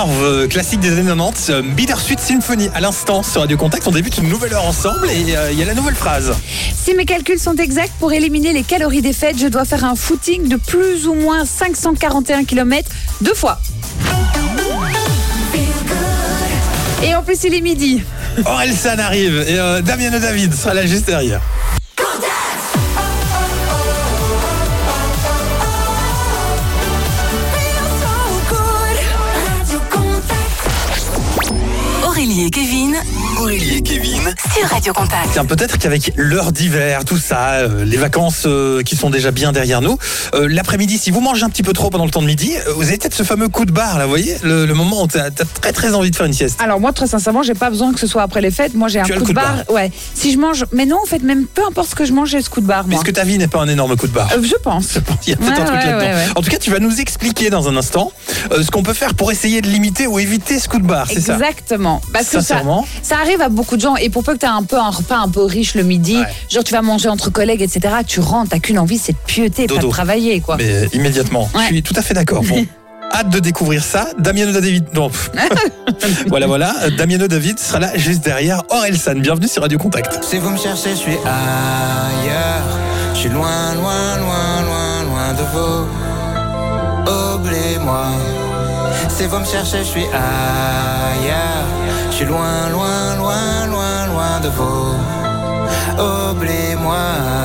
Verve, classique des années 90, Bittersweet Symphony. À l'instant, sur Radio Contact, on débute une nouvelle heure ensemble et il y a la nouvelle phrase. Si mes calculs sont exacts, pour éliminer les calories des fêtes, je dois faire un footing de plus ou moins 541 km 2 fois. Et en plus, il est midi. Orelsan arrive et Damiano David sera là juste derrière. Aurélie et Kevin sur Radio Contact. Tiens, peut-être qu'avec l'heure d'hiver, tout ça, les vacances qui sont déjà bien derrière nous, l'après-midi, si vous mangez un petit peu trop pendant le temps de midi, vous avez peut-être ce fameux coup de barre, là, vous voyez, le moment où t'as très très envie de faire une sieste. Alors moi, très sincèrement, j'ai pas besoin que ce soit après les fêtes. Moi, j'ai un coup de barre. Ouais. Si je mange, mais non, en fait, même peu importe ce que je mange, j'ai ce coup de barre. Mais est-ce que ta vie n'est pas un énorme coup de barre ? Je pense. Il y a peut-être un truc là-dedans. Ouais. En tout cas, tu vas nous expliquer dans un instant ce qu'on peut faire pour essayer de limiter ou éviter ce coup de barre, c'est ça ? Exactement. Parce que ça arrive à beaucoup de gens. Et pour peu que tu aies un repas un peu riche le midi, genre tu vas manger entre collègues, etc., tu rentres, t'as qu'une envie, c'est de pieuter, pas de travailler, quoi. Mais immédiatement, je suis tout à fait d'accord. Bon. Hâte de découvrir ça. Damiano David. Non. voilà. Damiano David sera là juste derrière Orelsan. Bienvenue sur Radio Contact. Si vous me cherchez, je suis ailleurs. Je suis loin de vous. Oubliez-moi. Si vous me cherchez, je suis ailleurs. Je suis loin de vous. Oubliez-moi.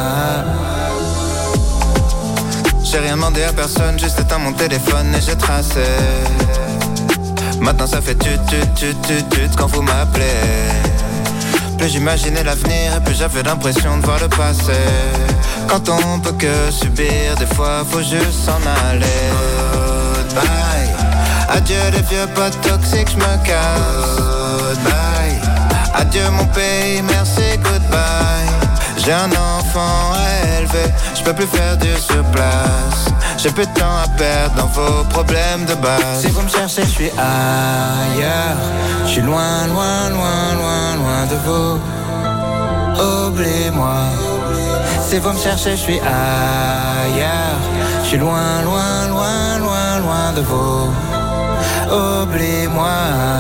J'ai rien demandé à personne, juste éteint mon téléphone et j'ai tracé. Maintenant ça fait tut quand vous m'appelez. Plus j'imaginais l'avenir et plus j'avais l'impression de voir le passé. Quand on peut que subir, des fois faut juste s'en aller. Goodbye. Adieu les vieux potes toxiques, j'me casse. Goodbye. Adieu mon pays, merci, goodbye. J'ai un enfant à élever, je peux plus faire du surplace. J'ai plus de temps à perdre dans vos problèmes de base. Si vous me cherchez, je suis ailleurs. Je suis loin de vous. Oubliez-moi. Si vous me cherchez, je suis ailleurs. Je suis loin de vous. Oubliez-moi.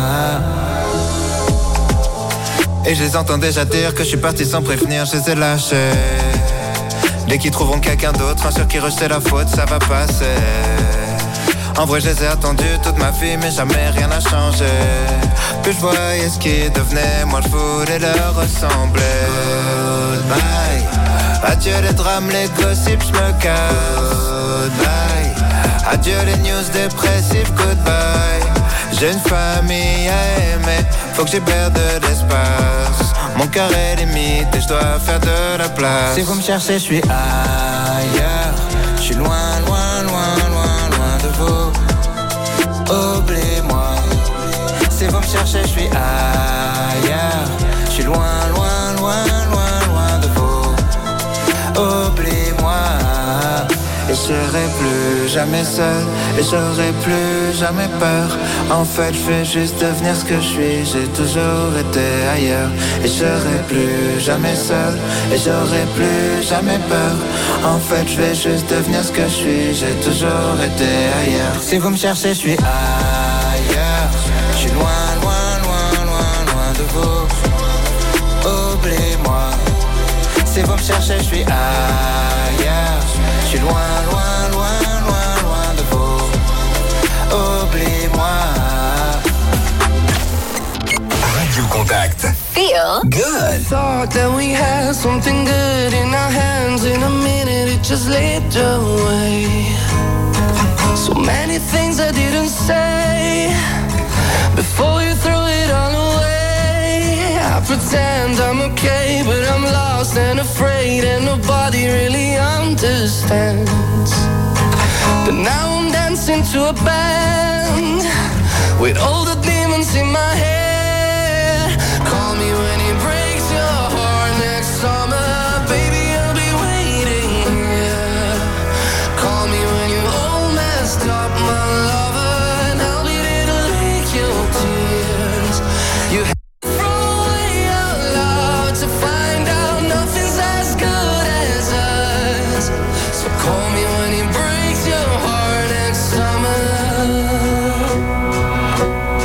Et je les entends déjà dire que je suis parti sans prévenir, je les ai lâchés. Dès qu'ils trouveront quelqu'un d'autre, un sur qui rejeter la faute, ça va passer. En vrai, je les ai attendus toute ma vie, mais jamais rien n'a changé. Plus je voyais ce qu'ils devenaient, moi je voulais leur ressembler. Goodbye. Adieu les drames, les gossips, je me casse. Goodbye. Adieu les news dépressives, goodbye. J'ai une famille à aimer, faut que j'y perde de l'espace. Mon cœur est limite et je dois faire de la place. Si vous me cherchez, je suis ailleurs. Je suis loin de vous. Oubliez-moi. Si vous me cherchez, je suis ailleurs. Je suis loin de vous. Oubliez-moi. Et je serai plus jamais seul, et j'aurai plus jamais peur. En fait, je vais juste devenir ce que je suis. J'ai toujours été ailleurs. Et je serai plus jamais seul, et j'aurai plus jamais peur. En fait, je vais juste devenir ce que je suis. J'ai toujours été ailleurs. Si vous me cherchez, je suis ailleurs. Je suis loin de vous. Oubliez-moi. Si vous me cherchez, je suis ailleurs. Je suis loin de vous. Oubliez-moi. Radio Contact. Feel good. Thought that we had something good in our hands. In a minute it just slipped away. So many things I didn't say before you threw it all away. I pretend I'm okay, but I'm lost and afraid, and nobody really understands. But now I'm dancing to a band with all the demons in my head. Call me when it breaks your heart next summer, baby, I'll be waiting, yeah. Call me when you're all messed up, my lover, and I'll be there to lick your tears. You throw away your love to find out nothing's as good as us. So call me when it breaks your heart next summer.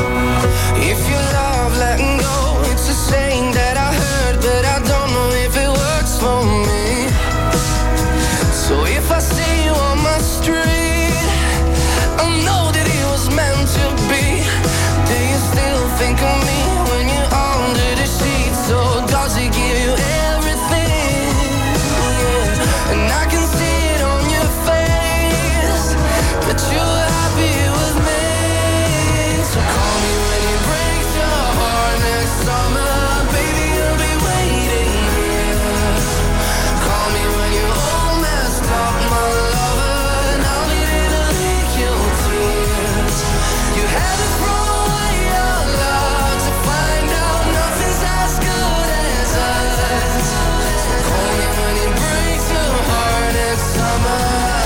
think of me when you're under the sheets? So does it give you everything? Yeah. And I can see it on your face that you're happy with me. So call me when it breaks your heart next summer. Baby, I'll be waiting here. Call me when you're all messed up, my lover, and I'll be there to lick your tears. You had to throw away your love to find out nothing's as good as us. Call me when it breaks your heart next summer.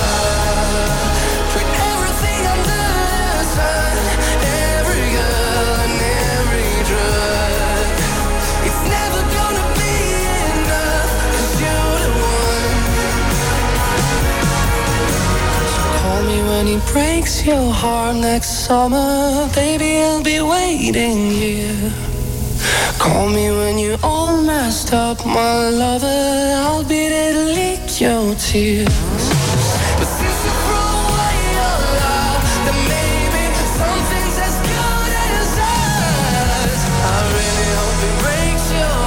Put everything under the sun, every girl and every drug. It's never gonna be enough, 'cause you're the one. Call me when he breaks your heart next summer. Baby, I'll be waiting here. Call me when you're all messed up, my lover. I'll be there to lick your tears. But since you threw away your love, then maybe something's as good as us. I really hope it breaks your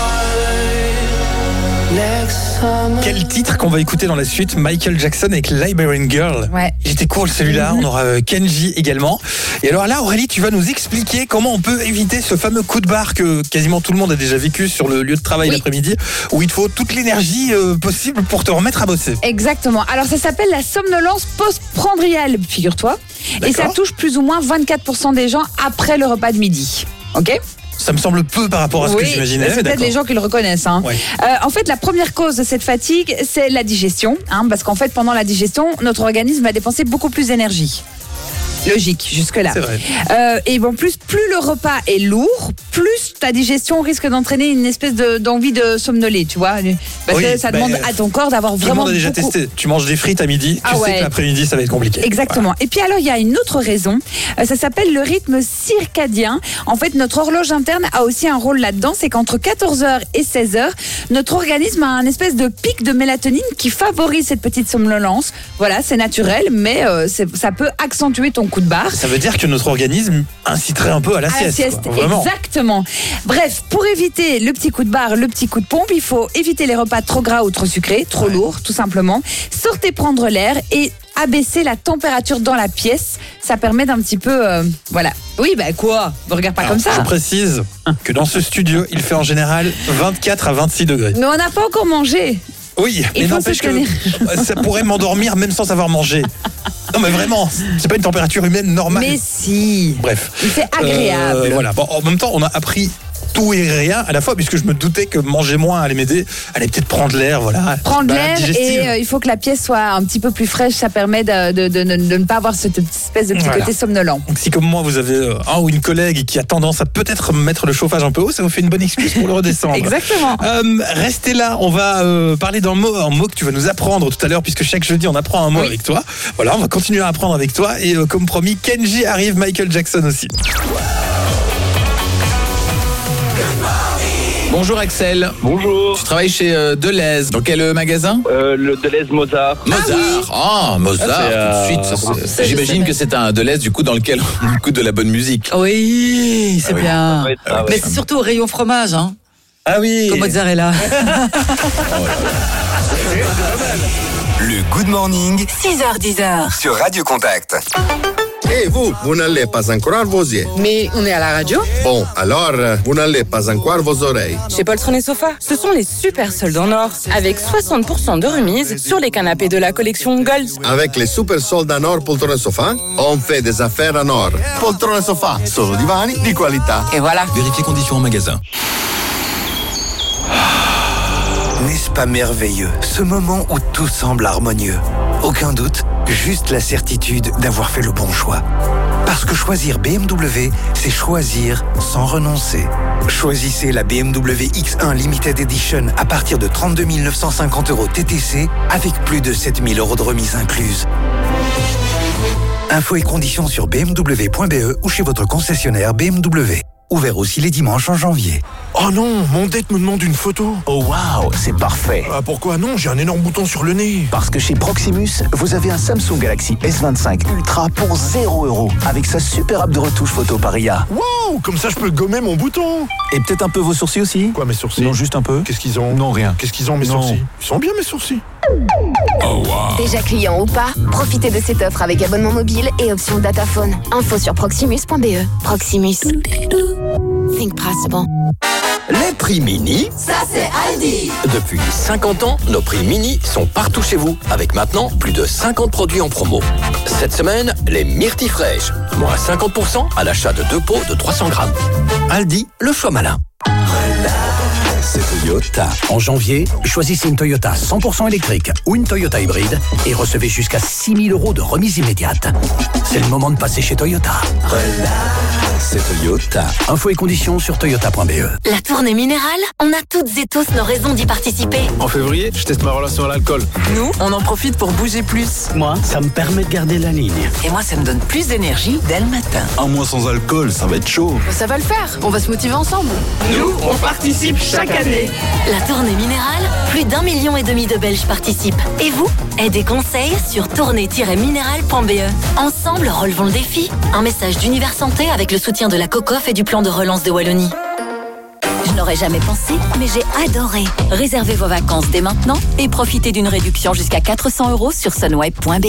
heart next summer. Quel titre qu'on va écouter dans la suite, Michael Jackson avec Liberian Girl. Ouais. Il était cool celui-là, on aura Kenji également. Et alors là, Aurélie, tu vas nous expliquer comment on peut éviter ce fameux coup de barre que quasiment tout le monde a déjà vécu sur le lieu de travail l'après-midi, où il te faut toute l'énergie possible pour te remettre à bosser. Exactement. Alors ça s'appelle la somnolence postprandiale, figure-toi. Et ça touche plus ou moins 24% des gens après le repas de midi. Ok ? Ça me semble peu par rapport à ce que j'imaginais. C'est peut-être les gens qui le reconnaissent. Hein. Ouais. En fait, la première cause de cette fatigue, c'est la digestion. Parce qu'en fait, pendant la digestion, notre organisme va dépenser beaucoup plus d'énergie. Logique, jusque-là. C'est vrai. Et bon, plus le repas est lourd, plus ta digestion risque d'entraîner une espèce d'envie de somnoler, tu vois. Parce que ça demande à ton corps d'avoir vraiment. Tout le monde a déjà testé. Tu manges des frites à midi, tu sais que l'après-midi, ça va être compliqué. Exactement. Voilà. Et puis alors, il y a une autre raison. Ça s'appelle le rythme circadien. En fait, notre horloge interne a aussi un rôle là-dedans. C'est qu'entre 14h et 16h, notre organisme a un espèce de pic de mélatonine qui favorise cette petite somnolence. Voilà, c'est naturel, mais ça peut accentuer ton coup de barre. Ça veut dire que notre organisme inciterait un peu à la sieste. Quoi. Vraiment. Exactement. Bref, pour éviter le petit coup de barre, le petit coup de pompe, il faut éviter les repas trop gras ou trop sucrés, trop lourds, tout simplement. Sortez prendre l'air et abaisser la température dans la pièce. Ça permet d'un petit peu... voilà. Oui, quoi ? Ne regarde pas comme ça. Je précise que dans ce studio, il fait en général 24 à 26 degrés. Mais on n'a pas encore mangé. Oui, mais n'empêche que ça pourrait m'endormir même sans savoir manger. Non mais vraiment, c'est pas une température humaine normale. Mais si. Bref. C'est agréable. Voilà. Bon, en même temps, on a appris tout et rien à la fois, puisque je me doutais que manger moins allait m'aider, allait peut-être prendre l'air, voilà. Prendre l'air et il faut que la pièce soit un petit peu plus fraîche, ça permet de ne pas avoir cette espèce de petit côté somnolent. Donc si comme moi vous avez un ou une collègue qui a tendance à peut-être mettre le chauffage un peu haut, ça vous fait une bonne excuse pour le redescendre. Exactement. Restez là, on va parler d'un mot que tu vas nous apprendre tout à l'heure, puisque chaque jeudi on apprend un mot avec toi. Voilà, on va continuer à apprendre avec toi et comme promis, Kenji arrive, Michael Jackson aussi. Bonjour Axel. Bonjour. Tu travailles chez Deleuze. Dans quel magasin Le Deleuze Mozart. Mozart. Mozart, tout de suite. J'imagine que c'est un Deleuze du coup dans lequel on écoute de la bonne musique. Oui, c'est bien. Mais c'est surtout au rayon fromage, hein. Ah oui. Comme mozzarella. Le Good Morning, 6h-10h. sur Radio Contact. Et vous n'allez pas encore vos yeux. Mais on est à la radio. Bon, alors, vous n'allez pas encore vos oreilles. Chez Poltron et Sofa, ce sont les super soldes en or, avec 60% de remise sur les canapés de la collection Gold. Avec les super soldes en or Poltron et Sofa, on fait des affaires en or. Poltron et Sofa, solo divani di qualità. Et voilà. Vérifiez conditions en magasin. N'est-ce pas merveilleux, ce moment où tout semble harmonieux? Aucun doute, juste la certitude d'avoir fait le bon choix. Parce que choisir BMW, c'est choisir sans renoncer. Choisissez la BMW X1 Limited Edition à partir de 32 950 € TTC avec plus de 7 000 € de remise incluse. Infos et conditions sur bmw.be ou chez votre concessionnaire BMW. Ouvert aussi les dimanches en janvier. Oh non, mon date me demande une photo. Oh waouh, c'est parfait. Pourquoi non? J'ai un énorme bouton sur le nez. Parce que chez Proximus, vous avez un Samsung Galaxy S25 Ultra pour 0 € avec sa super app de retouche photo par IA. Wow, Non, comme ça je peux gommer mon bouton. Et peut-être un peu vos sourcils aussi. Quoi, mes sourcils? Non, juste un peu. Qu'est-ce qu'ils ont? Non, rien. Qu'est-ce qu'ils ont, mes sourcils? Ils sont bien, mes sourcils. Oh wow. Déjà client ou pas, profitez de cette offre avec abonnement mobile et option dataphone. Info sur proximus.be. Proximus. Think possible. Les prix mini, ça c'est Aldi. Depuis 50 ans, nos prix mini sont partout chez vous, avec maintenant plus de 50 produits en promo. Cette semaine, les myrtilles fraîches, moins 50% à l'achat de 2 pots de 300 grammes. Aldi, le choix malin. C'est Toyota. En janvier, choisissez une Toyota 100% électrique ou une Toyota hybride et recevez jusqu'à 6 000 € de remise immédiate. C'est le moment de passer chez Toyota. C'est Toyota. Infos et conditions sur toyota.be. La tournée minérale, on a toutes et tous nos raisons d'y participer. En février, je teste ma relation à l'alcool. Nous, on en profite pour bouger plus. Moi, ça me permet de garder la ligne. Et moi, ça me donne plus d'énergie dès le matin. Un mois sans alcool, ça va être chaud. Ça va le faire, on va se motiver ensemble. Nous, on participe chaque année. La tournée minérale, plus d'1,5 million de Belges participent. Et vous, aidez conseils sur tournée-minérale.be. Ensemble, relevons le défi. Un message d'Univers Santé avec le soutien de la COCOF et du plan de relance de Wallonie. Je n'aurais jamais pensé, mais j'ai adoré. Réservez vos vacances dès maintenant et profitez d'une réduction jusqu'à 400 € sur sunweb.be.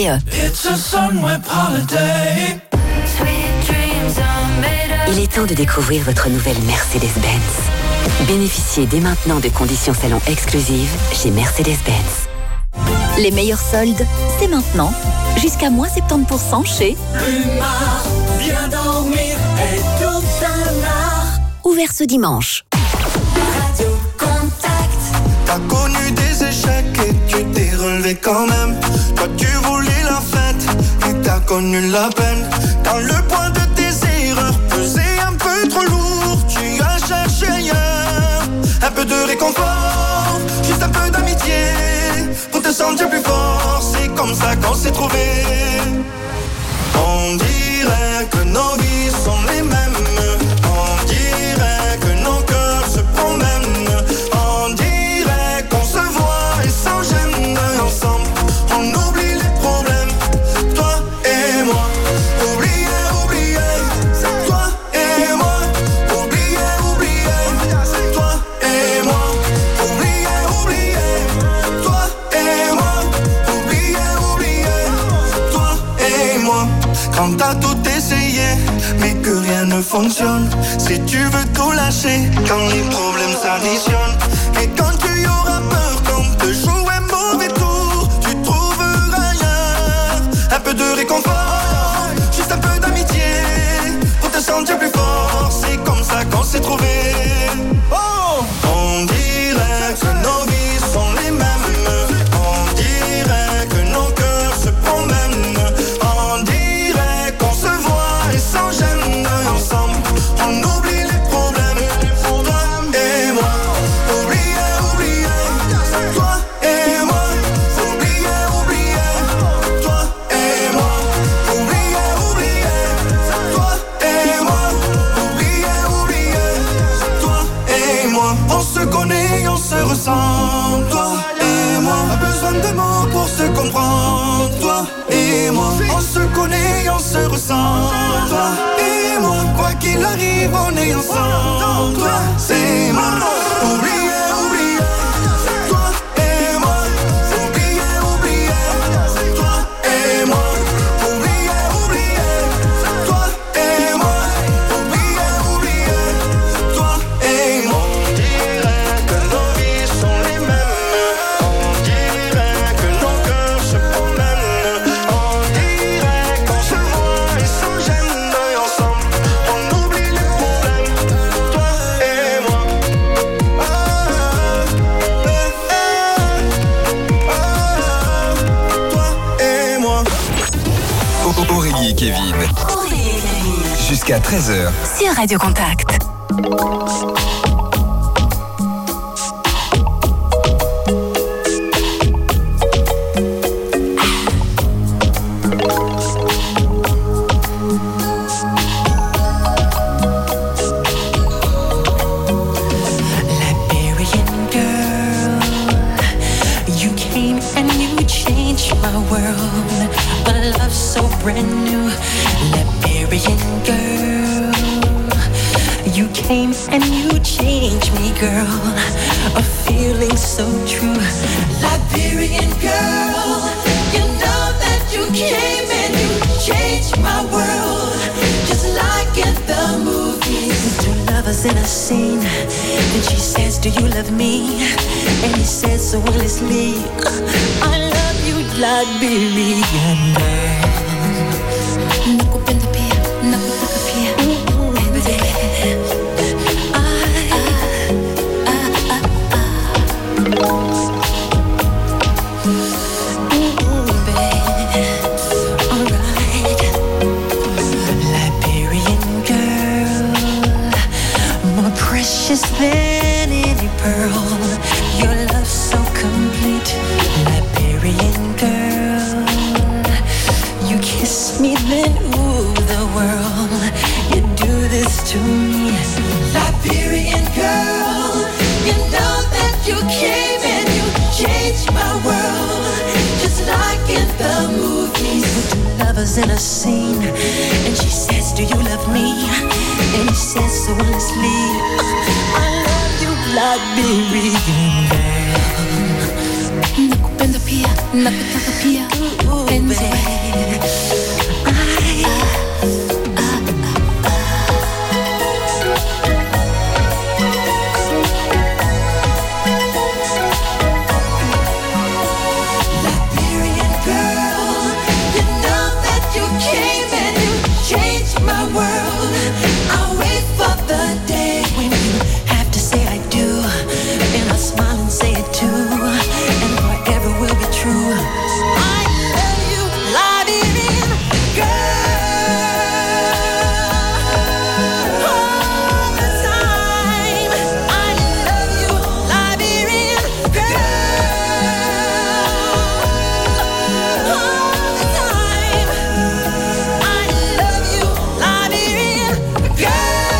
Il est temps de découvrir votre nouvelle Mercedes-Benz. Bénéficiez dès maintenant de conditions salon exclusives chez Mercedes-Benz. Les meilleurs soldes, c'est maintenant. Jusqu'à moins 70% chez Plumard, bien dormir et tout un art. Ouvert ce dimanche. Radio Contact. T'as connu des échecs et tu t'es relevé quand même. Toi tu voulais la fête et t'as connu la peine. Quand le poids de tes erreurs pesait un peu trop lourd, tu as cherché ailleurs un peu de réconfort, juste un peu d'amitié pour te sentir plus fort. C'est comme ça qu'on s'est trouvés. On dirait que nos vies sont les mêmes. On dirait que nos cœurs se promènent. On dirait qu'on se voit et sans gêne. Ensemble, on oublie les problèmes. Toi et moi, oublier, oublier. Toi et moi, oublier, oublier. Toi et moi, oublier, oublier. Toi et moi, oublier, oublier. Toi et moi. Quand t'as tout essayé, mais que rien ne fonctionne. Si tu veux tout lâcher, quand les problèmes s'additionnent. Et quand tu auras peur qu'on te joue un mauvais tour, tu trouveras ailleurs un peu de réconfort, juste un peu d'amitié pour te sentir plus fort. C'est comme ça qu'on s'est trouvés. Oh, on dirait que nos vies sont les mêmes. On dirait que nos cœurs se promènent. On dirait qu'on se voit et sans gêne. Ensemble, on oublie les problèmes. Toi et moi, oublier, oublier. Toi et moi, oublier, oublier. Toi et moi, oublier, oublier. Toi et moi, oublier, oublier. Toi et moi, on se connaît, on se ressent. Toi et moi, pas besoin de mots pour se comprendre. Toi et moi, on se connaît, on se ressent. Toi et moi, quoi qu'il arrive, on est ensemble. Toi, c'est moi, oublier, oublier. Toi et moi, oublier, oublier. Toi et moi, oublier, oublier. Toi et moi, oublier, oublier. Toi et moi. On dirait que nos vies sont les mêmes. On dirait que nos cœurs se promènent. On dirait qu'on se voit et sans gêne. Ensemble, on oublie les problèmes. Toi et moi. Toi et moi. Aurélie et Kevin. Jusqu'à 13h. Sur Radio Contact. Liberian girl, you came and you changed my world. A love so brand new. Liberian girl, You came and you changed me, girl. A feeling so true. Liberian girl, you know that you came and you changed my world. Just like in the movies. Two lovers in a scene. Then she says, do you love me? And he says so honestly, I love you, Liberian girl. Than any pearl, your love so complete. Liberian girl, you kiss me, then ooh, the world. You do this to me. Liberian girl, you know that you came and you changed my world. Just like in the movies. Two lovers in a scene, and she says, do you love me? And he says so honestly, I love you, Liberian girl. Nakupenda pia, nakutaka pia, penzi. Liberian girl, you know that you came and you changed my world. I'll wait for the day when you have to say I do, and I'll smile and say it too, and forever will be true. I love you, Liberian girl, all the time. I love you, Liberian girl, all the time. I love you, Liberian girl.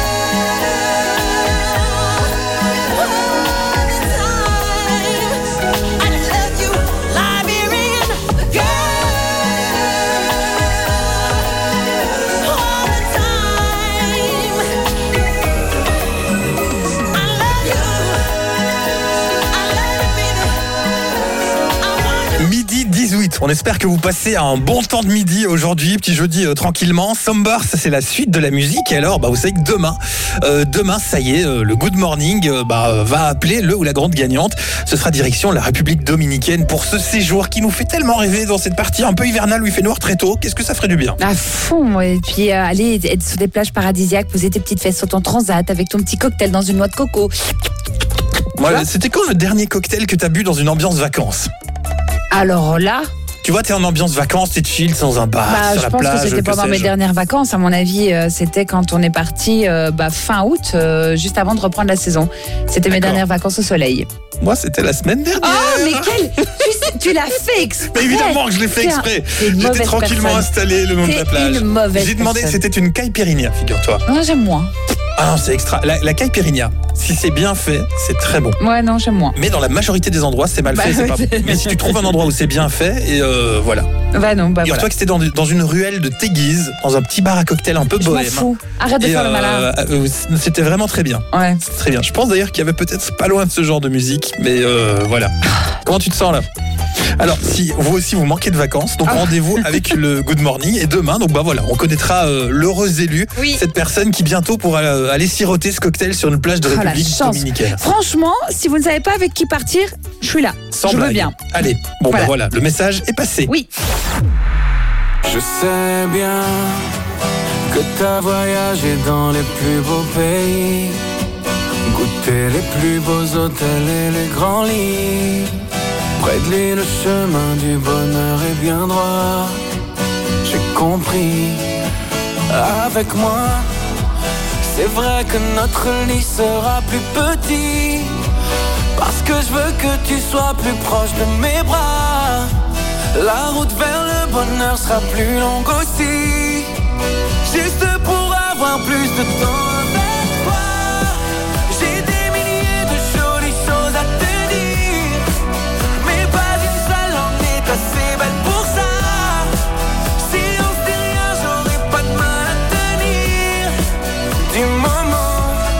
Midi 18. On espère que vous passez un bon temps de midi aujourd'hui, petit jeudi tranquillement. Somber, ça c'est la suite de la musique. Et alors, vous savez que demain, ça y est, le Good Morning va appeler le ou la grande gagnante. Ce sera direction la République dominicaine pour ce séjour qui nous fait tellement rêver dans cette partie un peu hivernale où il fait noir très tôt. Qu'est-ce que ça ferait du bien? À fond, et puis aller être sur des plages paradisiaques, poser tes petites fesses sur ton transat avec ton petit cocktail dans une noix de coco. Ouais, c'était quand le dernier cocktail que t'as bu dans une ambiance vacances? Alors là, tu vois, t'es en ambiance vacances, t'es chill sans un bar, sur la plage. je pense que c'était pendant mes dernières vacances. À mon avis, c'était quand on est parti fin août, juste avant de reprendre la saison. C'était mes dernières vacances au soleil. Moi, c'était la semaine dernière. Oh, mais tu l'as fait exprès. Mais évidemment que je l'ai fait exprès. J'étais tranquillement installé le long de la plage. Une mauvaise J'ai demandé, personne. c'était une caipirinha, figure-toi. Non, j'aime moins. Ah non, c'est extra. La caipirinha, si c'est bien fait, c'est très bon. Ouais, non, j'aime moins. Mais dans la majorité des endroits, c'est mal fait, c'est pas bon. Mais si tu trouves un endroit où c'est bien fait, et voilà. Figure-toi que c'était dans une ruelle de Téguise, dans un petit bar à cocktail un peu bohème. Je m'en fous. Arrête de faire le malin. C'était vraiment très bien. Ouais. C'était très bien. Je pense d'ailleurs qu'il y avait peut-être pas loin de ce genre de musique, mais voilà. Comment tu te sens là? Alors, si vous aussi vous manquez de vacances, donc rendez-vous avec le Good Morning et demain, donc voilà, on connaîtra l'heureuse élue, cette personne qui bientôt pourra aller siroter ce cocktail sur une plage de République dominicaine. Franchement, si vous ne savez pas avec qui partir, je suis là. Je veux bien. Allez, voilà, le message est passé. Oui. Je sais bien que t'as voyagé dans les plus beaux pays, goûté les plus beaux hôtels et les grands lits. Près de lui, le chemin du bonheur est bien droit. J'ai compris. Avec moi, c'est vrai que notre lit sera plus petit, parce que je veux que tu sois plus proche de mes bras. La route vers le bonheur sera plus longue aussi, juste pour avoir plus de temps avec toi. J'ai des milliers de jolies choses à te dire, mais pas une seule en est assez belle pour ça. Si on se dit rien, j'aurai pas de mal à tenir. Du moment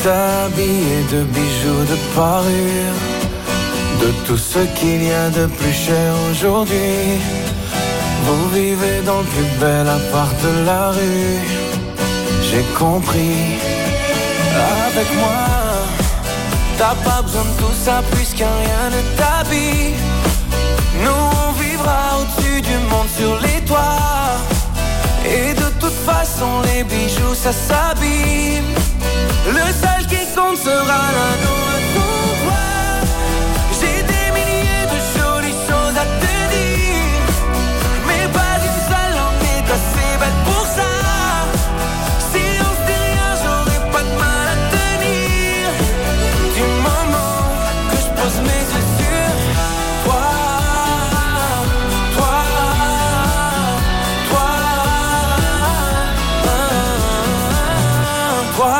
habillé de bijoux, de parures, de tout ce qu'il y a de plus cher aujourd'hui. Vous vivez dans le plus bel appart de la rue. J'ai compris. Avec moi, t'as pas besoin de tout ça puisqu'un rien ne t'habille. Nous on vivra au-dessus du monde sur les toits. Et de toute façon les bijoux ça s'abîme. Le seul qui compte sera l'anneau à ton doigt. J'ai des milliers de jolies choses à te dire, mais pas une seule en est assez belle pour ça. Si on se dit rien, j'aurais pas de mal à tenir. Du moment que je pose mes yeux sur toi, toi, toi, toi.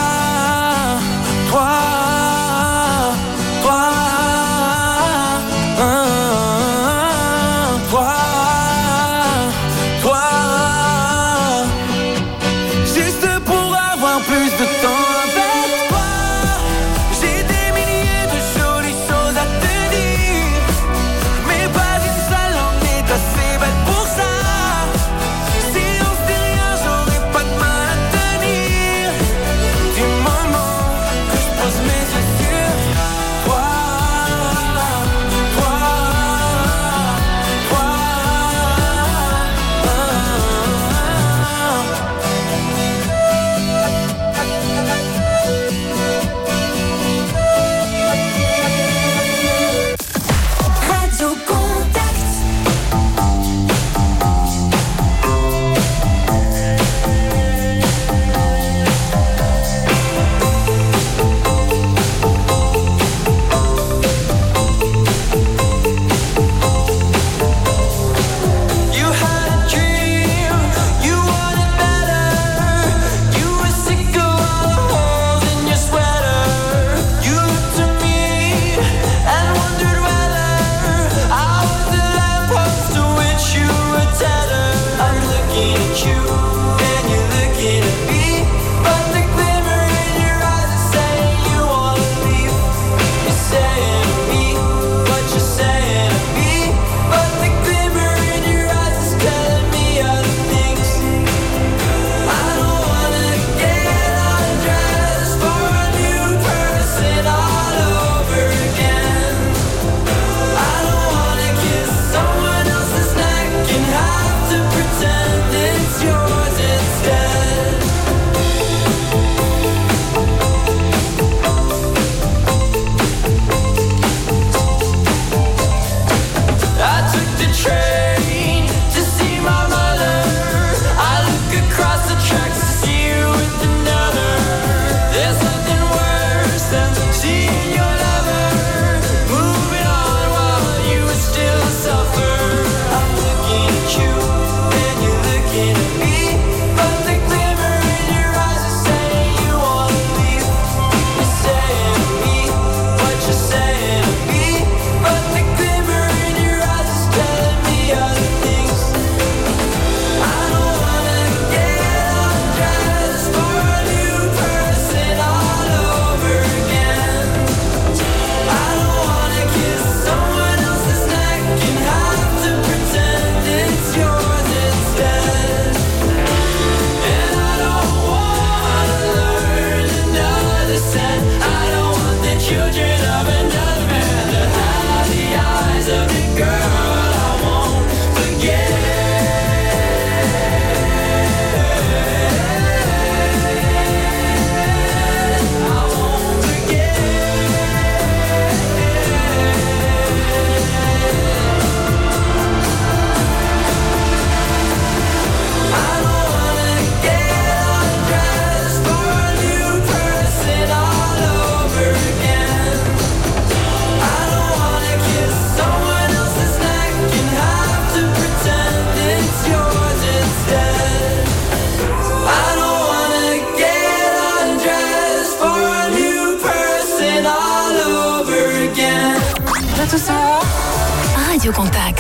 tout savoir. Radio Contact.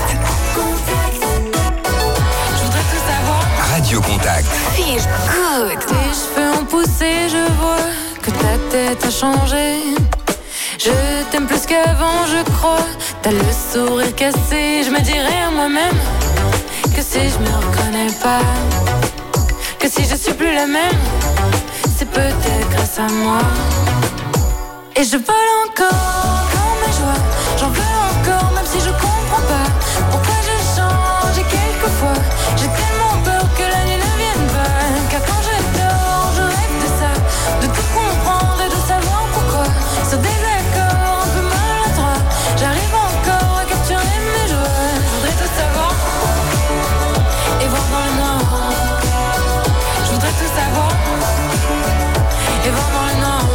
Je voudrais tout savoir. Radio Contact. Feel good. Tes cheveux ont poussé, je vois que ta tête a changé. Je t'aime plus qu'avant, je crois. T'as le sourire cassé. Je me dirais à moi-même que si je me reconnais pas, que si je suis plus la même, c'est peut-être grâce à moi. Et je vole encore mes joies. J'en veux encore même si je comprends pas pourquoi je change. Et quelquefois j'ai tellement peur que la nuit ne vienne pas. Car quand je dors je rêve de ça, de tout comprendre et de savoir pourquoi. Sur des accords un peu maladroits, j'arrive encore à capturer mes joies. Je voudrais tout savoir et voir dans le noir. Je voudrais tout savoir et voir dans le noir.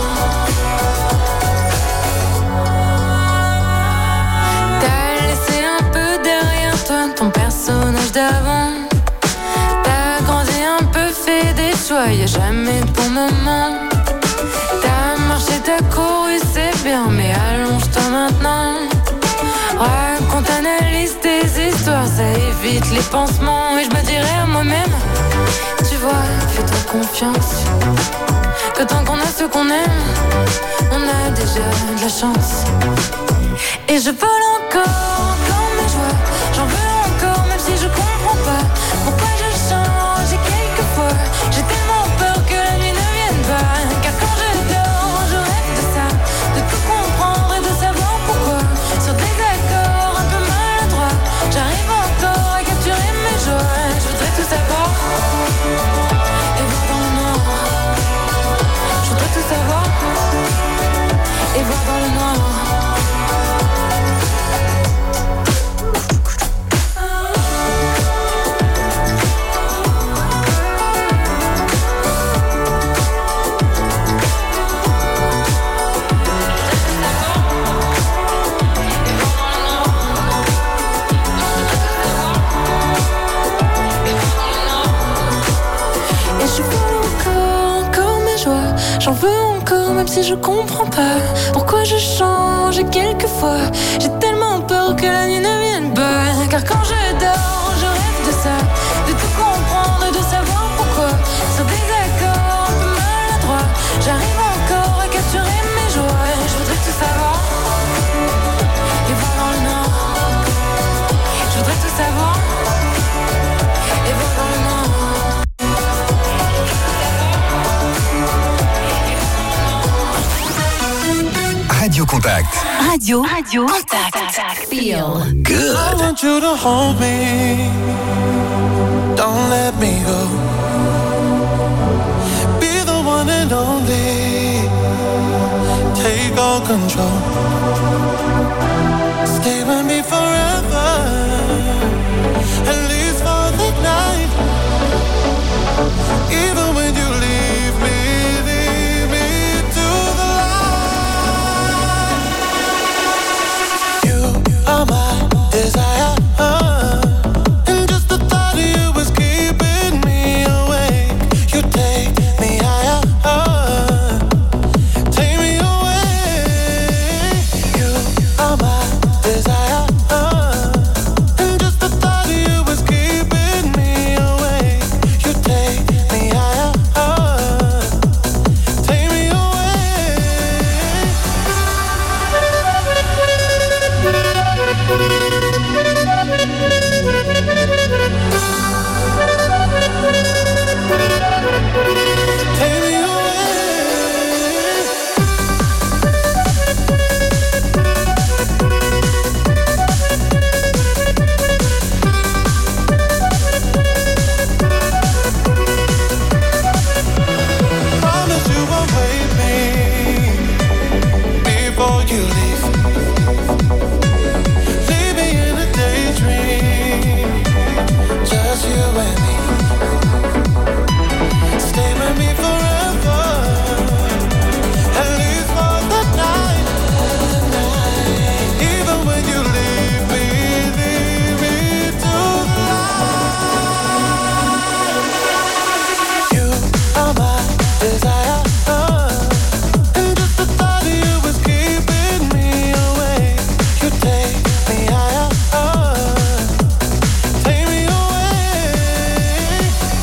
Ton personnage d'avant, t'as grandi un peu, fait des choix, y'a jamais de bon moment. T'as marché, t'as couru, c'est bien, mais allonge-toi maintenant. Raconte, analyse tes histoires, ça évite les pansements. Et je me dirais à moi-même, tu vois, fais-toi confiance, que tant qu'on a ce qu'on aime, on a déjà de la chance. Et je vole encore mes joies. J'en veux encore même si je comprends pas pourquoi je change. Et quelquefois j'ai tellement peur que la nuit ne vienne pas. Car quand je dors je rêve de ça, de tout comprendre et de savoir pourquoi. Sur des accords un peu maladroits, j'arrive encore à capturer mes joies. Je voudrais tout savoir et voir dans le noir. Je voudrais tout savoir et voir dans le noir. J'en veux encore même si je comprends pas pourquoi je change. Et quelquefois j'ai tellement peur que la nuit ne vienne pas. Car quand je dors je rêve de ça, de tout comprendre et de savoir pourquoi. Sur des accords un peu maladroits, j'arrive encore à capturer mes joies. Je voudrais tout savoir et voir dans le noir. Je voudrais tout savoir et voir dans le noir. Radio Contact. Radio Contact. Feel good. I want you to hold me. Don't let me go. Be the one and only. Take all control. Stay with me forever. At least for the night. Even when you leave me to the light. You are my desire, and just the thought of you is keeping me awake. You take me higher, take me away. You are my desire, and just the thought of you is keeping me awake. You take me higher, take me away. Take me Promise you won't wait me before you leave. Leave me in a daydream, just you and me. Stay with me forever, at least for the night. Even when you leave me to the light. You are my desire, and just the thought of you is keeping me awake. You take me higher, take me away.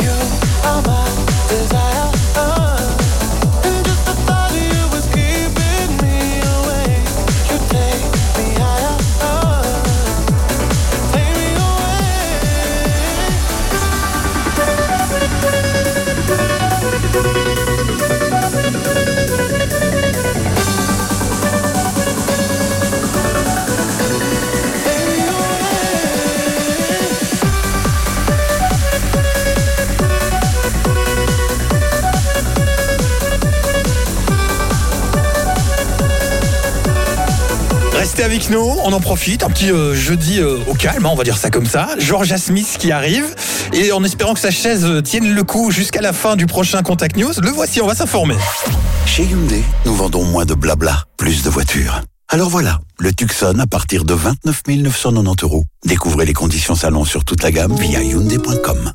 rester avec nous, on en profite, un petit jeudi au calme, on va dire ça comme ça. Georgia Smith qui arrive, et en espérant que sa chaise tienne le coup jusqu'à la fin du prochain Contact News, le voici, on va s'informer. Chez Hyundai, nous vendons moins de blabla, plus de voitures. Alors voilà, le Tucson à partir de 29 990 €. Découvrez les conditions salon sur toute la gamme via Hyundai.com.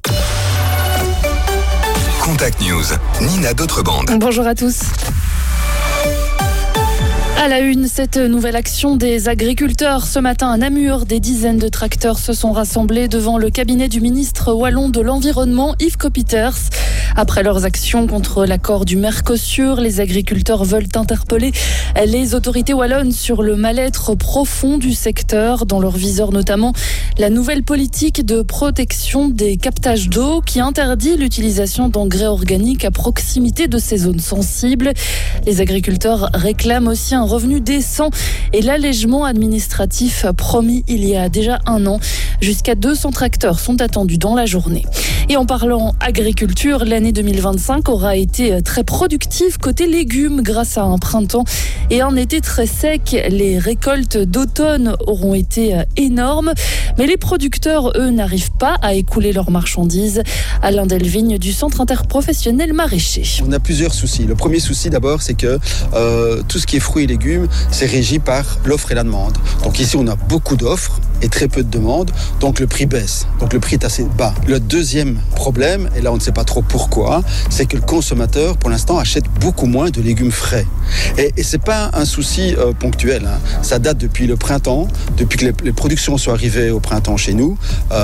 Contact News, Nina D'autrebande. Bonjour à tous. À la une, cette nouvelle action des agriculteurs. Ce matin, à Namur, des dizaines de tracteurs se sont rassemblés devant le cabinet du ministre wallon de l'Environnement, Yves Coppieters. Après leurs actions contre l'accord du Mercosur, les agriculteurs veulent interpeller les autorités wallonnes sur le mal-être profond du secteur. Dans leur viseur notamment, la nouvelle politique de protection des captages d'eau qui interdit l'utilisation d'engrais organiques à proximité de ces zones sensibles. Les agriculteurs réclament aussi un revenu décent et l'allègement administratif promis il y a déjà un an. Jusqu'à 200 tracteurs sont attendus dans la journée. Et en parlant agriculture, l'année 2025 aura été très productive côté légumes grâce à un printemps et un été très sec. Les récoltes d'automne auront été énormes, mais les producteurs, eux, n'arrivent pas à écouler leurs marchandises. Alain Delvigne du Centre interprofessionnel maraîcher. On a plusieurs soucis. Le premier souci d'abord, c'est que tout ce qui est fruits et légumes, c'est régi par l'offre et la demande. Donc ici, on a beaucoup d'offres et très peu de demandes, donc le prix baisse. Donc le prix est assez bas. Le deuxième problème, et là on ne sait pas trop pourquoi, c'est que le consommateur, pour l'instant, achète beaucoup moins de légumes frais. Et c'est pas un souci ponctuel. Hein. Ça date depuis le printemps, depuis que les productions sont arrivées au printemps chez nous.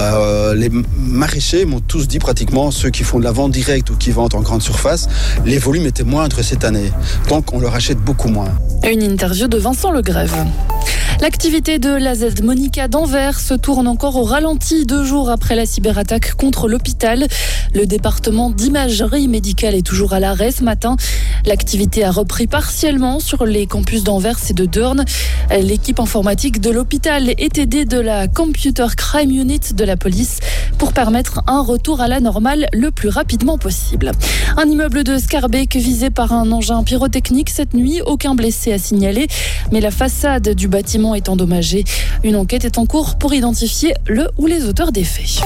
Les maraîchers m'ont tous dit pratiquement, ceux qui font de la vente directe ou qui vendent en grande surface, les volumes étaient moindres cette année. Donc on leur achète beaucoup moins. Une interview de Vincent Legrève. L'activité de l'AZ Monica d'Anvers se tourne encore au ralenti 2 jours après la cyberattaque contre l'hôpital. Le département d'imagerie médicale est toujours à l'arrêt ce matin. L'activité a repris partiellement sur les campus d'Anvers et de Deurne. L'équipe informatique de l'hôpital est aidée de la Computer Crime Unit de la police pour permettre un retour à la normale le plus rapidement possible. Un immeuble de Scarbeck visé par un engin pyrotechnique cette nuit. Aucun blessé à signaler, mais la façade du bâtiment est endommagée. Une enquête est en cours pour identifier le ou les auteurs des faits.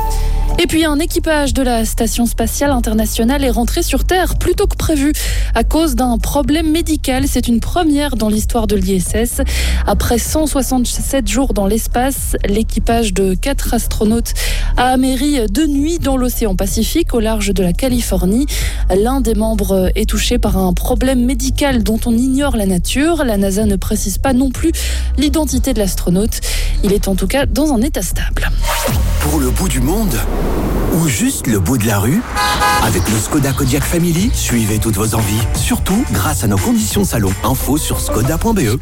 Et puis un équipage de la Station Spatiale Internationale est rentré sur Terre plus tôt que prévu à cause d'un problème médical. C'est une première dans l'histoire de l'ISS. Après 167 jours dans l'espace, l'équipage de 4 astronautes a améri de nuit dans l'océan Pacifique au large de la Californie. L'un des membres est touché par un problème médical dont on ignore la nature. La NASA ne précise pas non plus l'identité de l'astronaute. Il est en tout cas dans un état stable. Pour le bout du monde ou juste le bout de la rue, avec le Skoda Kodiaq Family, suivez toutes vos envies. Surtout grâce à nos conditions salon. Info sur skoda.be.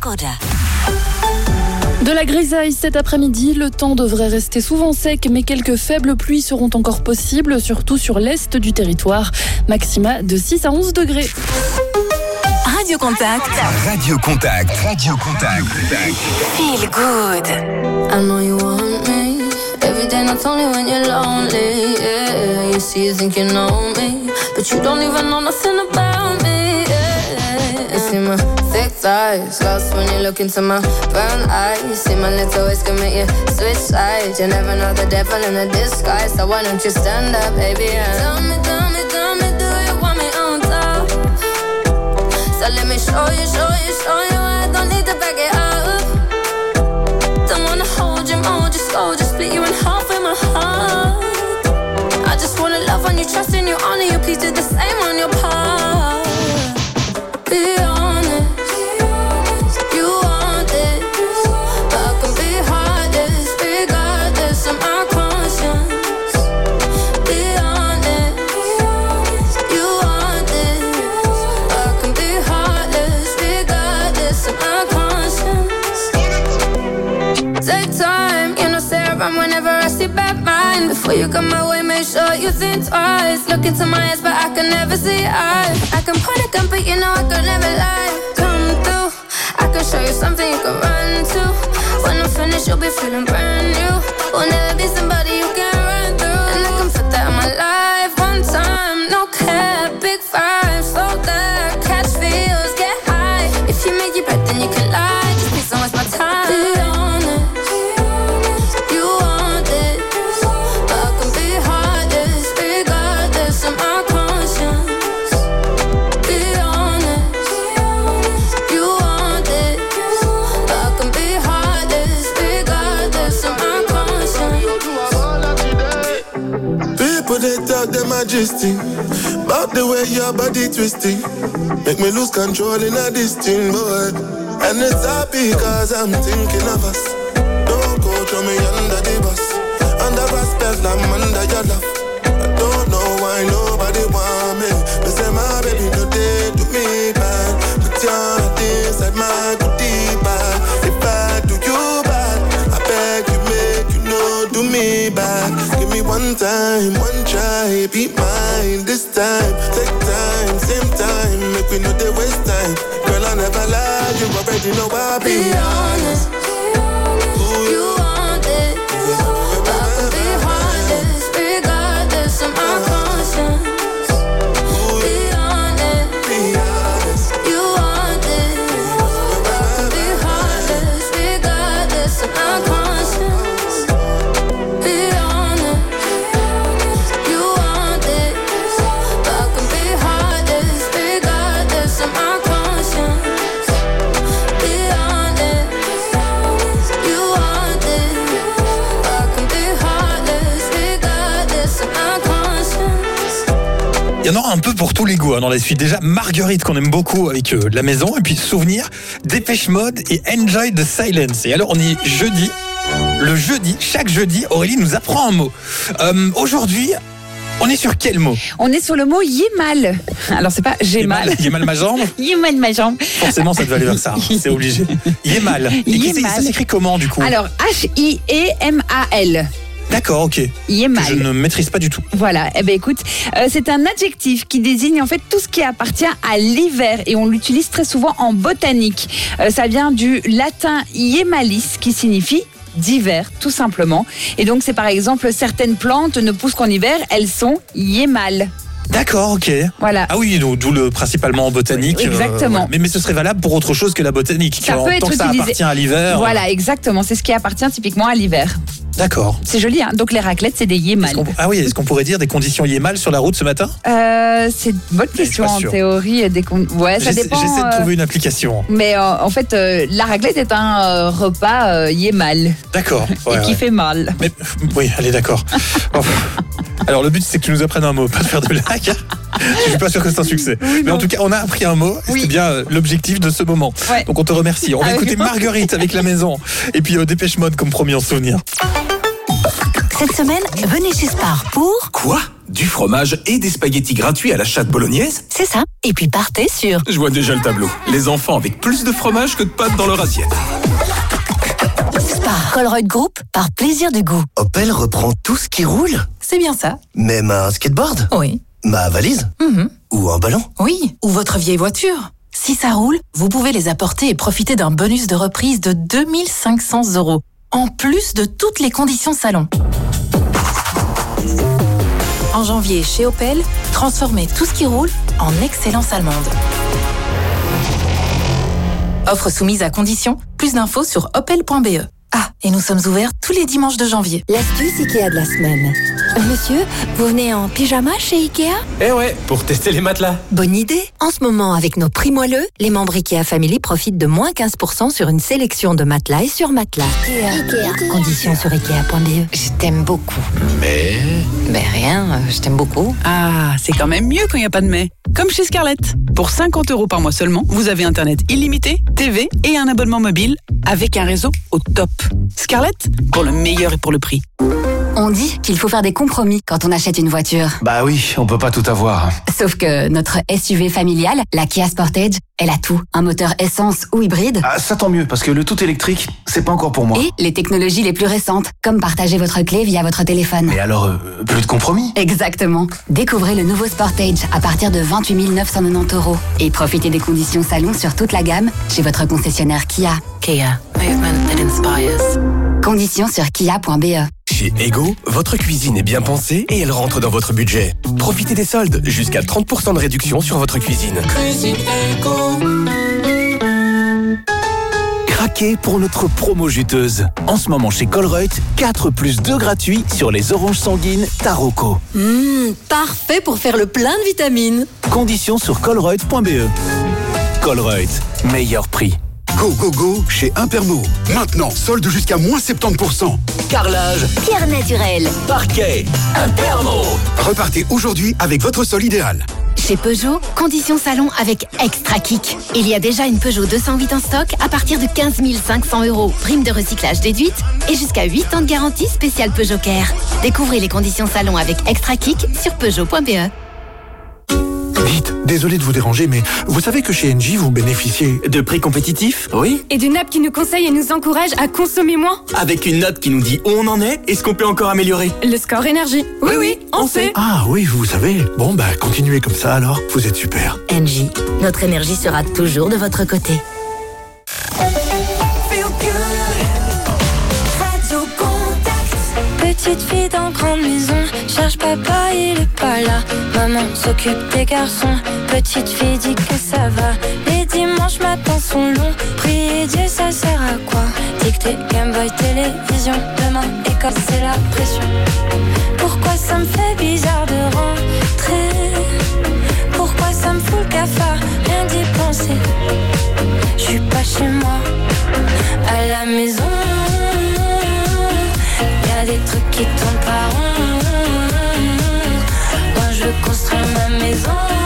De la grisaille cet après-midi, le temps devrait rester souvent sec, mais quelques faibles pluies seront encore possibles, surtout sur l'est du territoire. Maxima de 6 à 11 degrés. Radio Contact. Radio Contact. Radio Contact. Feel good. I know you want me. Every day, not only when you're lonely. Yeah, you see, you think you know me, but you don't even know nothing about me. Yeah, you see my thick thighs, lost when you look into my brown eyes. You see my little ways commit you switch sides. You never know the devil in a disguise, so why don't you stand up, baby? And tell me, do you want me on top? So let me show you. I don't need to back it up. Don't wanna hold you, mold you slow, just split you in half with my heart. I just wanna love on you, trust in you, honor you, please do the same on your part. Be honest, you want this, but I can be heartless, regardless of my conscience. Be honest, you want this, but I can be heartless, regardless of my conscience. Take time, you know, say around whenever I see bad mind. Before you come my way, make sure you think twice. Look into my eyes, but I can never see eyes. I can point a gun, but you know I could never lie. Come through, I can show you something you can run to. When I'm finished, you'll be feeling brand new. Will never be somebody you can run through. And I can put that in my life one time. No cap, big five, slow that, catch feels, get high. If you make your bet, then you can lie. Just please don't waste my time. the majesty. About the way your body twisting. Make me lose control in a this thing, boy. And it's happy cause I'm thinking of us. Don't go throw me under the bus. Under respect, I'm under your love. I don't know why nobody want me. They say my baby no day do me bad. Put your heart inside my goodie bag. If I do you bad, I beg you make you know do me bad. Give me one time, one try, be mine this time. Take time, same time, make me know they waste time. Girl, I never lie, you already know I be honest. You want it, I can be heartless, regardless of my conscience. Be honest, you want it, I can be heartless, regardless of my conscience. Be honest, you want it, I can be heartless, regardless of my conscience. Be honest, you want it, I can be heartless, regardless of my conscience. Il y en aura un peu pour tous les goûts dans la suite. Déjà, Marguerite qu'on aime beaucoup avec la maison. Et puis, souvenir, Dépêche Mode et Enjoy the Silence. Et alors, on est jeudi. Le jeudi, chaque jeudi, Aurélie nous apprend un mot. Aujourd'hui, on est sur quel mot? On est sur le mot Yemal. Alors, c'est pas j'ai mal. Yemal ma jambe? Yemal ma jambe. Forcément, ça devait aller vers ça. C'est obligé. Yemal. Et ça s'écrit comment, du coup? Alors, H-I-E-M-A-L. D'accord, ok. Yemal. Que je ne maîtrise pas du tout. Voilà, eh ben écoute, c'est un adjectif qui désigne en fait tout ce qui appartient à l'hiver et on l'utilise très souvent en botanique. Ça vient du latin yemalis qui signifie d'hiver, tout simplement. Et donc c'est par exemple certaines plantes ne poussent qu'en hiver, elles sont yémales. D'accord, ok. Voilà. Ah oui, d'où le principalement en botanique. Exactement. Mais ce serait valable pour autre chose que la botanique. Ça peut être tant que ça utilisé. appartient à l'hiver. Voilà, exactement. C'est ce qui appartient typiquement à l'hiver. D'accord. C'est joli, hein. Donc les raclettes, c'est des yémales. Ah oui, est-ce qu'on pourrait dire des conditions yémales sur la route ce matin? C'est une bonne question en théorie. Ouais, ça dépend. J'essaie de trouver une application. Mais en fait, la raclette est un repas yémal. D'accord. Et qui fait mal. Mais, oui, allez, d'accord. Alors le but c'est que tu nous apprennes un mot, pas de faire de blagues. Je suis pas sûr que c'est un succès. Oui, mais en tout cas, on a appris un mot. Oui. C'était bien l'objectif de ce moment. Ouais. Donc on te remercie. On va écouter Marguerite avec la maison. Et puis Dépêche Mode comme promis en souvenir. Cette semaine, venez chez Spar pour... Quoi? Du fromage et des spaghettis gratuits à l'achat de bolognaise? C'est ça. Et puis partez sur... Je vois déjà le tableau. Les enfants avec plus de fromage que de pâtes dans leur assiette. Spar, Colruyt Group, par plaisir du goût. Opel reprend tout ce qui roule? C'est bien ça. Même un skateboard? Oui. Ma valise? Ou un ballon? Oui, ou votre vieille voiture. Si ça roule, vous pouvez les apporter et profiter d'un bonus de reprise de 2 500 €. En plus de toutes les conditions salon. En janvier, chez Opel, transformez tout ce qui roule en excellence allemande. Offre soumise à condition. Plus d'infos sur opel.be. Ah, et nous sommes ouverts tous les dimanches de janvier. L'astuce Ikea de la semaine. Monsieur, vous venez en pyjama chez Ikea? Eh ouais, pour tester les matelas. Bonne idée. En ce moment, avec nos prix moelleux, les membres Ikea Family profitent de moins 15% sur une sélection de matelas et sur matelas. Ikea. Conditions sur Ikea.be. Je t'aime beaucoup. Mais rien, je t'aime beaucoup. Ah, c'est quand même mieux quand il n'y a pas de mais. Comme chez Scarlett. Pour 50 € par mois seulement, vous avez Internet illimité, TV et un abonnement mobile avec un réseau au top. Scarlett, pour le meilleur et pour le prix. On dit qu'il faut faire des compromis quand on achète une voiture. Bah oui, on peut pas tout avoir. Sauf que notre SUV familiale, la Kia Sportage, elle a tout. Un moteur essence ou hybride. Ah, ça tant mieux, parce que le tout électrique, c'est pas encore pour moi. Et les technologies les plus récentes, comme partager votre clé via votre téléphone. Mais alors, plus de compromis? Exactement. Découvrez le nouveau Sportage à partir de 28 990 € et profitez des conditions salon sur toute la gamme chez votre concessionnaire Kia. Kia. Movement that inspires. Conditions sur kia.be. Chez Ego, votre cuisine est bien pensée et elle rentre dans votre budget. Profitez des soldes, jusqu'à 30% de réduction sur votre cuisine. Craquez pour notre promo juteuse. En ce moment chez Colruyt, 4+2 gratuits sur les oranges sanguines Taroko. Parfait pour faire le plein de vitamines. Conditions sur colruyt.be. Colruyt, meilleur prix. Go, go, go chez Impermo. Maintenant, solde jusqu'à moins 70%. Carrelage, Pierre naturelle, parquet, Impermo. Repartez aujourd'hui avec votre sol idéal. Chez Peugeot, conditions salon avec Extra Kick. Il y a déjà une Peugeot 208 en stock à partir de 15 500 €. Prime de recyclage déduite et jusqu'à 8 ans de garantie spéciale Peugeot Care. Découvrez les conditions salon avec Extra Kick sur Peugeot.be. Vite, désolé de vous déranger, mais vous savez que chez Engie, vous bénéficiez de prix compétitifs, oui? Et d'une app qui nous conseille et nous encourage à consommer moins. Avec une note qui nous dit où on en est et ce qu'on peut encore améliorer. Le score énergie. Oui, on sait. Ah oui, vous savez. Bon, bah continuez comme ça alors, vous êtes super. Engie, notre énergie sera toujours de votre côté. Petite fille dans grande maison, cherche papa, il est pas là. Maman s'occupe des garçons, petite fille dit que ça va. Les dimanches matins sont longs, prier Dieu ça sert à quoi? Dicter, Game Boy, télévision, demain école c'est la pression. Pourquoi ça me fait bizarre de rentrer? Pourquoi ça me fout le cafard? Rien d'y penser. Je suis pas chez moi, à la maison. Y'a des trucs qui tournent pas rond. Moi je veux construire ma maison.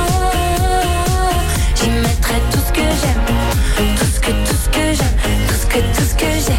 J'y mettrai tout ce que j'aime, tout ce que j'aime, tout ce que j'ai.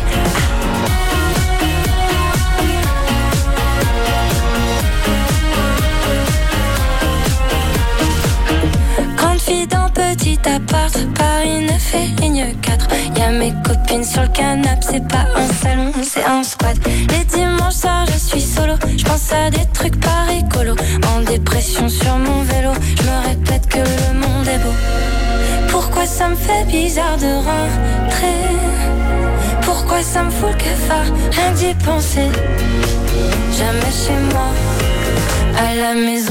Grande fille dans petit appart, Paris 9 et ligne 4. Y'a mes copines sur le canapé, c'est pas un salon, c'est un squat. Les dimanches soirs je suis solo, je pense à des trucs pas écolo. En dépression sur mon vélo, je me répète que le monde est beau. Pourquoi ça me fait bizarre de rentrer? Pourquoi ça me fout le cafard? Rien d'y penser. Jamais chez moi, à la maison.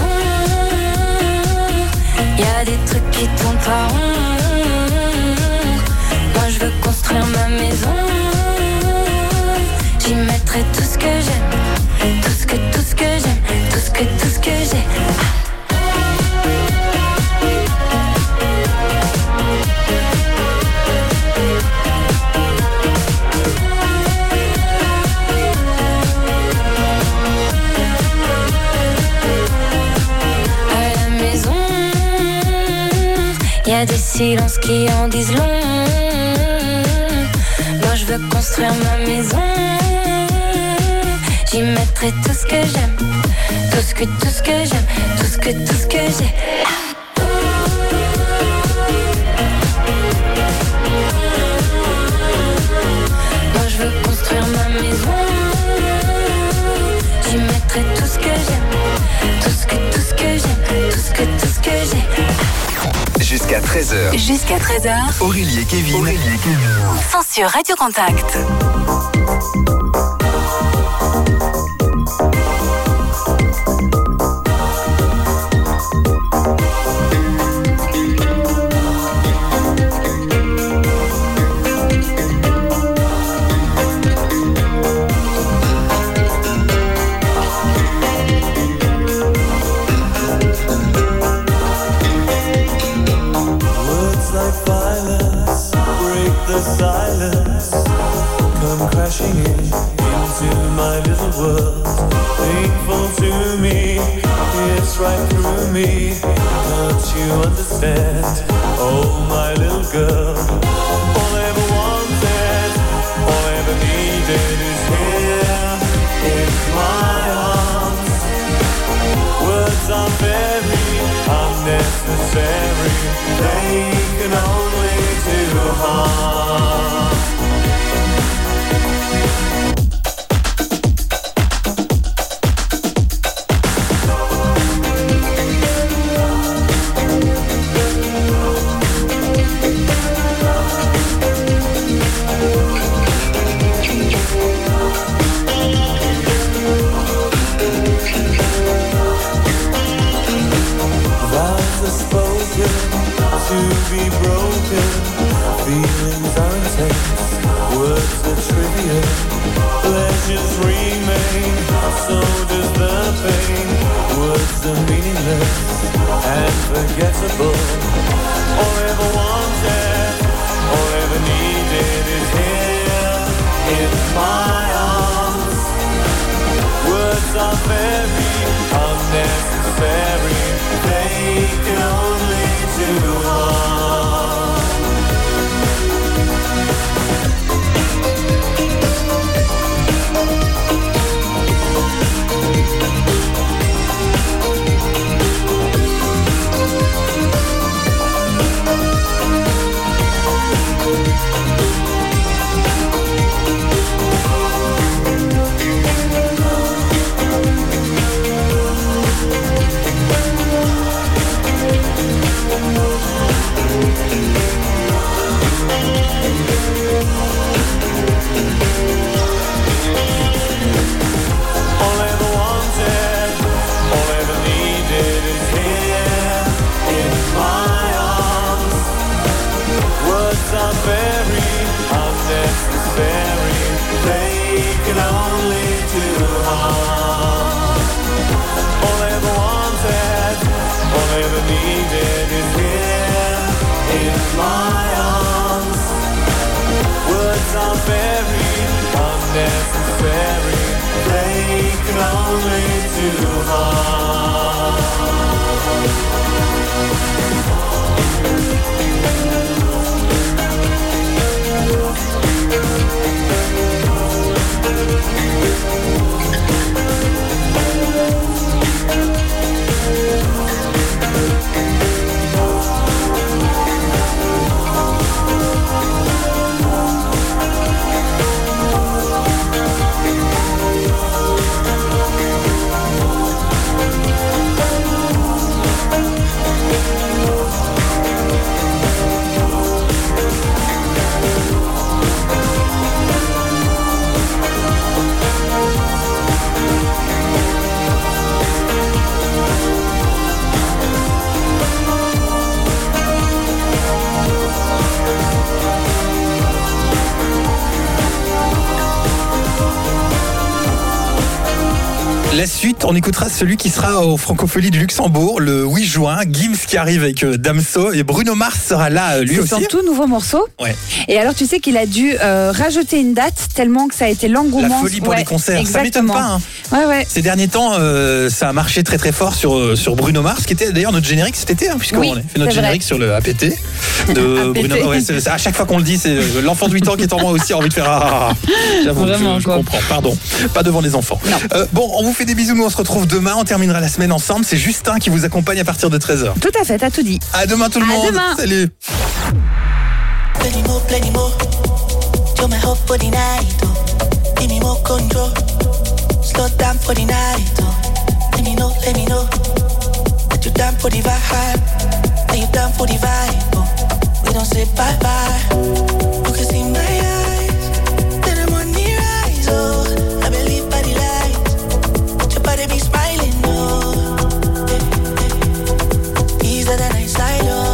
Y'a des trucs qui tournent pas rond. Moi je veux construire ma maison. J'y mettrai tout ce que j'aime, tout ce que j'aime, tout ce que j'ai. À la maison, y a des silences qui en disent long. Moi je veux construire ma maison. J'y mettrai tout ce que j'aime, tout ce que j'aime, tout ce que j'ai. Moi je veux construire ma maison. J'y mettrai tout ce que j'aime, tout ce que j'aime, tout ce que j'ai. Jusqu'à 13h. Jusqu'à 13h. Aurélie et Kevin. Sont sur Radio Contact. Silence, come crashing into my little world. Painful to me, it's right through me. Don't you understand? Oh, my little girl. All I ever wanted, all I ever needed is here in my arms. Words are very unnecessary. They can only do harm. To be broken, feelings are intense, words are trivial, pleasures remain, so does the pain. Words are meaningless and forgettable. All I ever wanted, all I ever needed very unnecessary. They can only do harm. La suite, on écoutera celui qui sera au Francophonie du Luxembourg le 8 juin. Gims qui arrive avec Damso et Bruno Mars sera là lui aussi. C'est son tout nouveau morceau. Ouais. Et alors tu sais qu'il a dû rajouter une date tellement que ça a été l'engouement. La folie pour les concerts. Exactement. Ça m'étonne pas. Hein. Ouais. Ces derniers temps, ça a marché très très fort sur Bruno Mars, qui était d'ailleurs notre générique cet été, hein, puisqu'on a fait notre générique sur le APT de Bruno. Ouais, à chaque fois qu'on le dit, c'est l'enfant de 8 ans qui est en moi aussi a envie de faire J'avoue, je comprends. Pardon, pas devant les enfants. Bon, on vous fait des bisous, nous on se retrouve demain, on terminera la semaine ensemble. C'est Justin qui vous accompagne à partir de 13h. Tout à fait, t'as tout dit. À demain tout le monde. Demain. Salut. Plenty more. You're my hope for the night. Give me more control. Slow down for the night. Let me know. That you down for the vibe. That you down for the vibe. We don't say bye bye. You can see my eyes. Then I'm on the rise. Oh, I believe by the light. Your body be smiling. Oh, easier than I silo.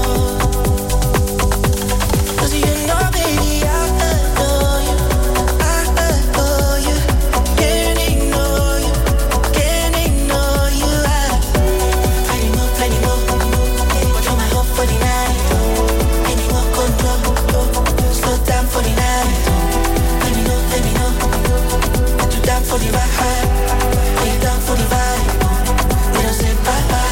For the vibe, are you down for the vibe? We don't say bye bye.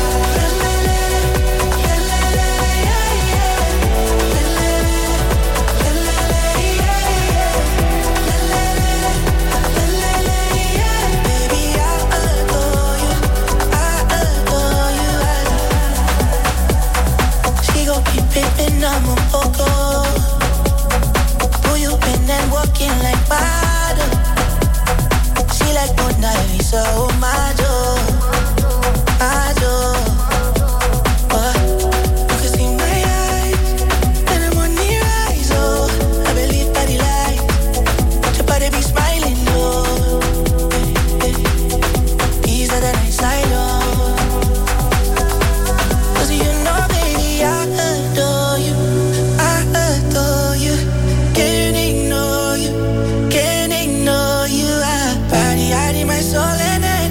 Baby, I adore you. She gon' keep pimpin', I'm a poco. Who you been and walking like bottom? Like Mona Lisa, oh my door. You can see my eyes, and I'm on the rise, oh. I believe by the light, your body be smiling, oh. Easier than I silo. Cause you know, baby, I adore you. Can't ignore you. Body hiding my soul and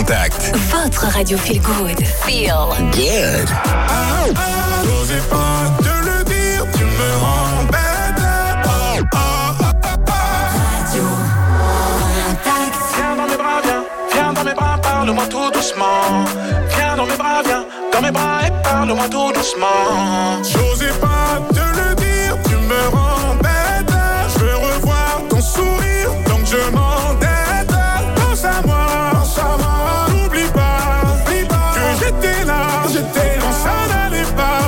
Contact. Votre radio feel good. Feel Good. J'osais pas te le dire, tu me rends bête. Radio Contact. Viens dans mes bras, viens dans mes bras, parle-moi tout doucement. Viens dans mes bras, viens dans mes bras et parle-moi tout doucement. J'osais pas te le dire, tu me rends bête. Je veux revoir ton sourire, donc je m'endette. Pense à moi, n'oublie pas que j'étais là quand ça n'allait pas.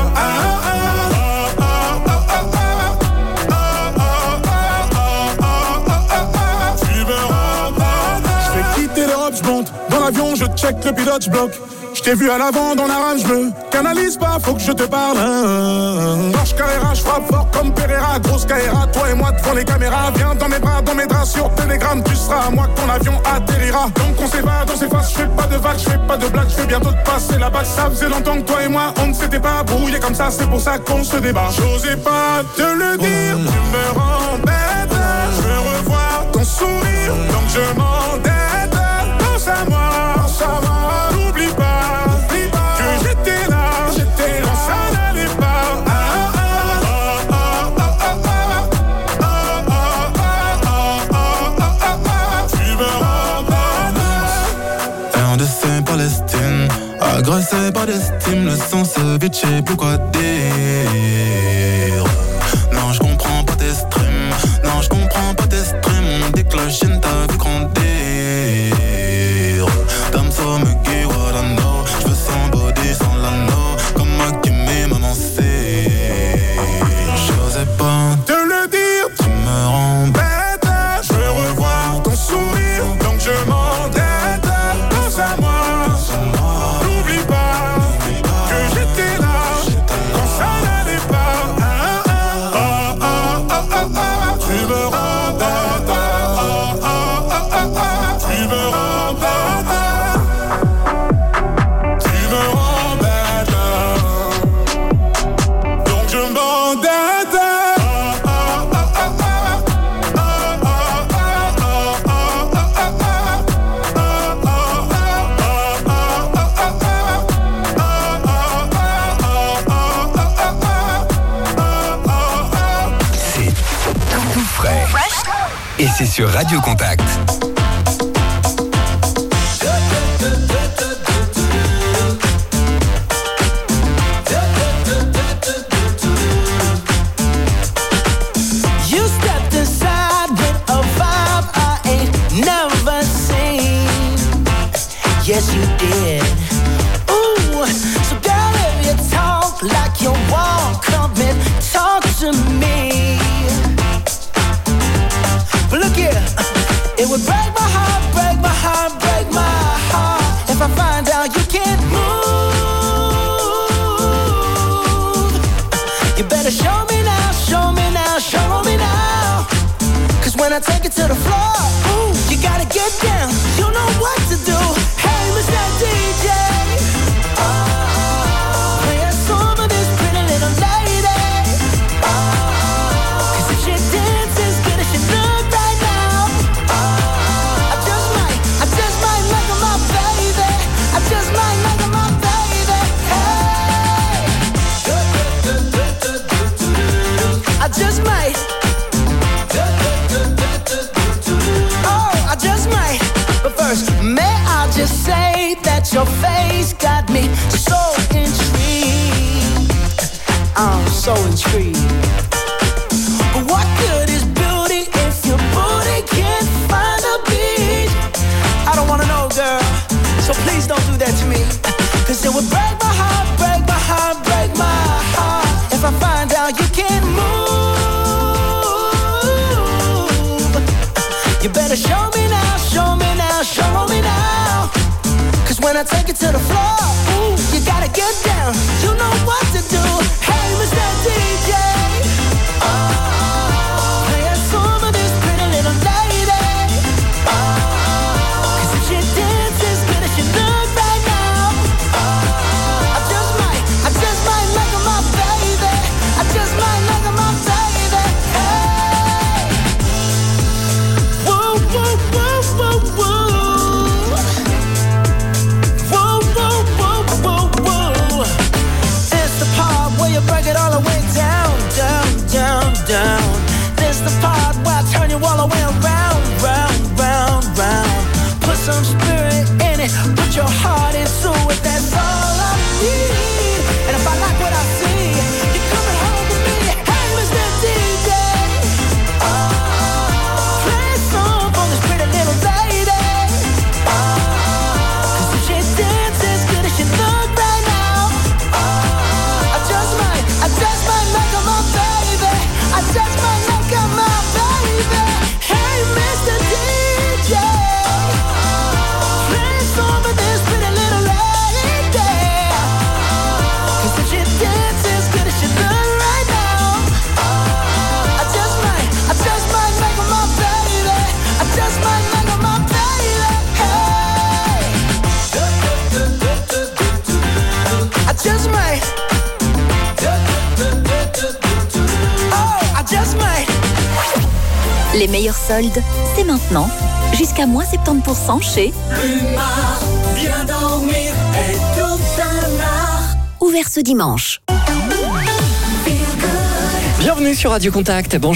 Tu me rends bête. Je fais quitter l'Europe, je monte dans l'avion, je check le pilote, je bloque. Je t'ai vu à l'avant dans la rame, je me canalise pas, faut que je te parle. Marche Carrera, je frappe fort comme Pereira. Grosse Carrera, toi et moi devant les caméras. Viens dans mes draps sur Telegram. Tu seras à moi que ton avion atterrira. Donc on s'évade, on s'efface, je fais pas de vagues, je fais pas de blagues. Je vais bientôt te passer la bague. Ça faisait longtemps que toi et moi on ne s'était pas brouillé comme ça, c'est pour ça qu'on se débat. J'osais pas te le dire, tu me rends bête. Je veux revoir ton sourire, donc je m'endette. Pense à moi, n'oublie pas. Agressé par l'estime, le sang se vide, je sais plus quoi dire. Non, je comprends pas tes streams, non, je comprends pas tes streams. On déclenche, t'as vu grandir. Dame so me gay, what I know. Je veux sans body, sans l'anneau. Comme Hakim et Maman C. J'osais pas te le dire, tu me rends bête. Je veux revoir ton sourire, donc je m'endette. Pense à moi. Et c'est sur Radio Contact. You stepped inside with a vibe I ain't never seen. Yes, you did. Ooh, so girl, if you talk like you walk, come and talk to me. But look here, it would break my heart, break my heart, break my heart if I find out you can't move. You better show me now, show me now, show me now. Cause when I take it to the floor, ooh, you gotta get down, you know what to do. Hey, Mr. DJ, play a song of this pretty little lady. Cause if she dances good as she looks right now, I just might make her my baby. I just might make her my baby. Hey, I just might. Oh, I just might. But first, may I just say that your face got me so intrigued. I'm so intrigued. But what good is beauty if your booty can't find a beat? I don't wanna know, girl, so please don't do that to me. Cause it would break my heart, break my heart, break my heart if I find out you can't move. You better show me now, show me now, show me now. Cause when I take it to the floor, ooh, you gotta get down, you know what to do. Hey, Mr. DJ, play a song of this pretty little lady. Cause if she dances good as she looks right now, I just might make her my baby. I just might make her my baby. Hey, woo, woo, woo, woo, woo. miss the part where I turn you all the way around, round, round, round. Put some spirit in it, put your heart into it, that's all I need. And if I like what I see, you're coming home with me. Hey, Mr. DJ, play a song for this pretty little lady. Cause if she dances as good as she look right now, I just might make her my baby. I just might make her my baby. Hey, Mr. DJ, play a song for this pretty little lady. Cause if she dances as good as she look right now, I just might make her my baby. I just might make her my baby. Hey, I just might. Oh, I just might. Les meilleurs soldes, c'est maintenant. Jusqu'à moins 70% chez Plumard, bien dormir est tout un art. Ouvert ce dimanche. Bienvenue sur Radio Contact. Bonjour.